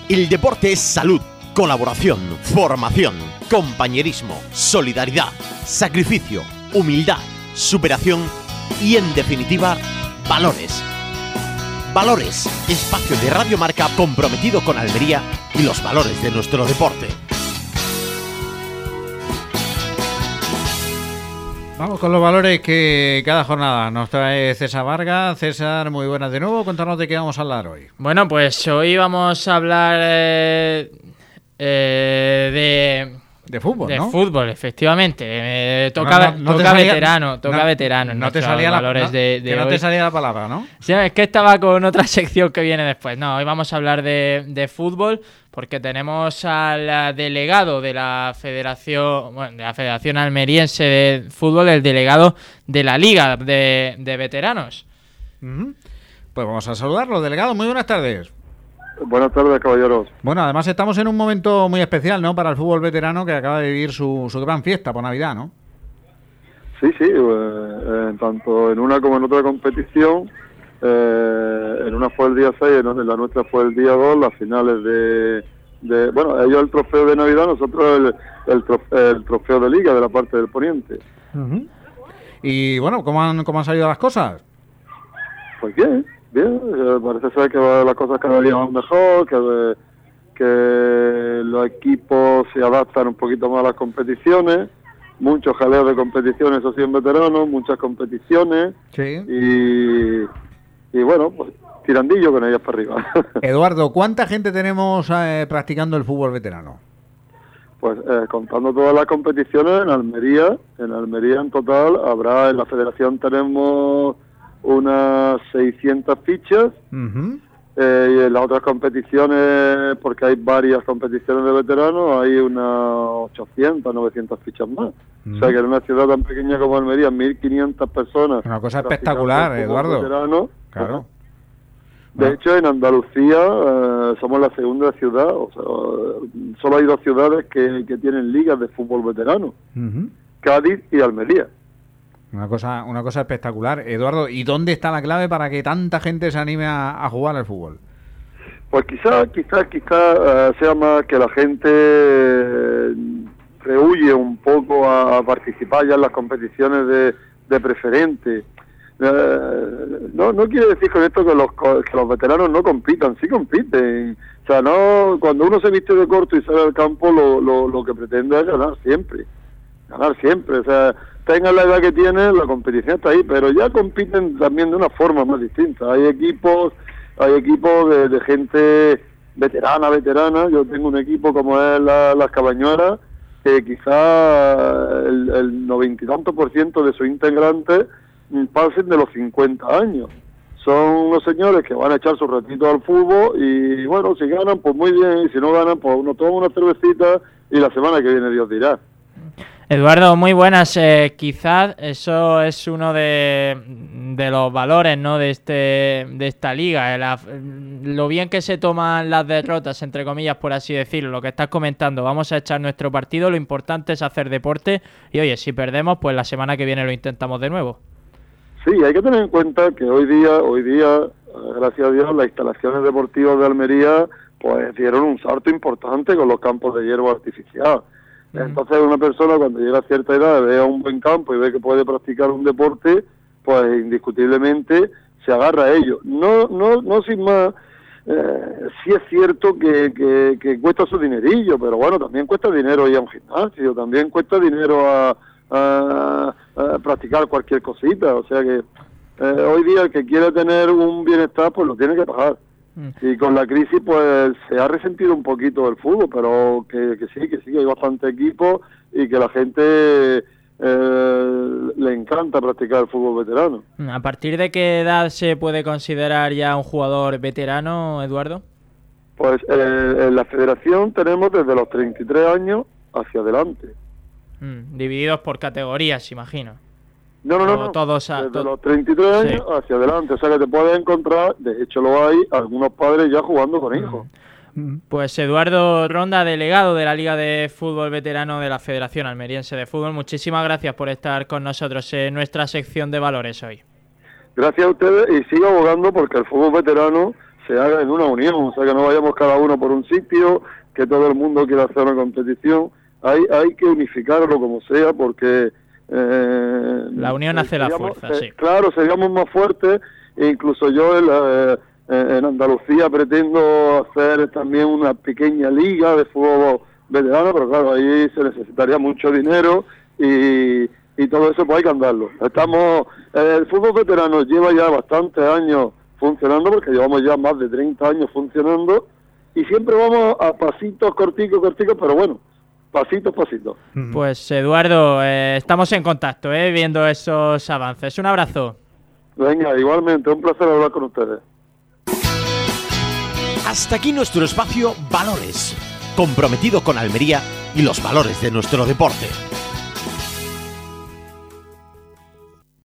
El deporte es salud, colaboración, formación, compañerismo, solidaridad, sacrificio, humildad, superación y, en definitiva, valores. Valores, espacio de Radio Marca comprometido con Almería y los valores de nuestro deporte. Vamos con los valores que cada jornada nos trae César Vargas. César, muy buenas de nuevo. Cuéntanos de qué vamos a hablar hoy. Bueno, pues hoy vamos a hablar de fútbol, de ¿no? fútbol, efectivamente. Toca veterano. No te salía valores de que no hoy. te salía la palabra, ¿no? Sí, es que estaba con otra sección que viene después. No, hoy vamos a hablar de fútbol porque tenemos al delegado de la Federación Almeriense de Fútbol, el delegado de la Liga de Veteranos. Uh-huh. Pues vamos a saludarlo. Delegado, muy buenas tardes. Buenas tardes, caballeros. Bueno, además estamos en un momento muy especial, ¿no? Para el fútbol veterano, que acaba de vivir su gran fiesta por Navidad, ¿no? Sí, tanto en una como en otra competición. En una fue el día 6, en la nuestra fue el día 2, las finales de bueno, ellos el trofeo de Navidad, nosotros el trofeo de Liga de la parte del Poniente. Uh-huh. Y bueno, ¿cómo han salido las cosas? Pues bien, parece ser que las cosas cada día van mejor, que los equipos se adaptan un poquito más a las competiciones, muchos jaleos de competiciones, eso sí, en veteranos, muchas competiciones. Sí. Y bueno, pues tirandillo con ellas para arriba. Eduardo, ¿cuánta gente tenemos practicando el fútbol veterano? Pues contando todas las competiciones, en Almería en total habrá, en la federación tenemos unas 600 fichas. Uh-huh. Y en las otras competiciones, porque hay varias competiciones de veteranos, hay unas 800, 900 fichas más. Uh-huh. O sea que en una ciudad tan pequeña como Almería, 1.500 personas. Una cosa espectacular, Eduardo. Veterano, claro. De hecho, en Andalucía somos la segunda ciudad, o sea, solo hay 2 ciudades que tienen ligas de fútbol veterano. Uh-huh. Cádiz y Almería. Una cosa espectacular. Eduardo, ¿y dónde está la clave para que tanta gente se anime a jugar al fútbol? Pues quizá sea más que la gente rehuye un poco a participar ya en las competiciones de preferente. No quiere decir con esto que los veteranos no compitan, sí compiten. O sea, no, cuando uno se viste de corto y sale al campo, lo que pretende es ganar siempre. O sea, tengan la edad que tienen, la competición está ahí, pero ya compiten también de una forma más distinta. Hay equipos de gente veterana. Yo tengo un equipo como es las Cabañuelas, que quizá el 90 y tanto % de sus integrantes pasen de los 50 años. Son unos señores que van a echar su ratito al fútbol y bueno, si ganan pues muy bien, y si no ganan pues uno toma una cervecita y la semana que viene Dios dirá. Eduardo, muy buenas. Quizás eso es uno de los valores, ¿no?, de esta liga. Lo bien que se toman las derrotas, entre comillas, por así decirlo. Lo que estás comentando, vamos a echar nuestro partido. Lo importante es hacer deporte. Y oye, si perdemos, pues la semana que viene lo intentamos de nuevo. Sí, hay que tener en cuenta que hoy día, gracias a Dios, las instalaciones deportivas de Almería pues dieron un salto importante con los campos de hierba artificial. Entonces una persona cuando llega a cierta edad ve a un buen campo y ve que puede practicar un deporte, pues indiscutiblemente se agarra a ello. No sin más, sí es cierto que cuesta su dinerillo, pero bueno, también cuesta dinero ir a un gimnasio, también cuesta dinero a practicar cualquier cosita, o sea que hoy día el que quiere tener un bienestar pues lo tiene que pagar. Y con la crisis pues se ha resentido un poquito el fútbol, pero que sí, que hay bastante equipo y que la gente le encanta practicar el fútbol veterano. ¿A partir de qué edad se puede considerar ya un jugador veterano, Eduardo? Pues en la federación tenemos desde los 33 años hacia adelante. Divididos por categorías, imagino. No. Todos desde los 33 años hacia adelante. O sea que te puedes encontrar, de hecho lo hay, algunos padres ya jugando con hijos. Pues Eduardo Ronda, delegado de la Liga de Fútbol Veterano de la Federación Almeriense de Fútbol, muchísimas gracias por estar con nosotros en nuestra sección de valores hoy. Gracias a ustedes y sigo abogando porque el fútbol veterano se haga en una unión, o sea, que no vayamos cada uno por un sitio, que todo el mundo quiera hacer una competición. Hay que unificarlo como sea, porque la unión hace la fuerza, sí. Claro, seríamos más fuertes. E incluso yo en Andalucía pretendo hacer también una pequeña liga de fútbol veterano, pero claro, ahí se necesitaría mucho dinero y todo eso pues hay que andarlo. El fútbol veterano lleva ya bastantes años funcionando, porque llevamos ya más de 30 años funcionando, y siempre vamos a pasitos corticos, pero bueno, pasitos. Pues Eduardo, estamos en contacto, viendo esos avances. Un abrazo. Venga, igualmente, un placer hablar con ustedes. Hasta aquí nuestro espacio Valores, comprometido con Almería y los valores de nuestro deporte.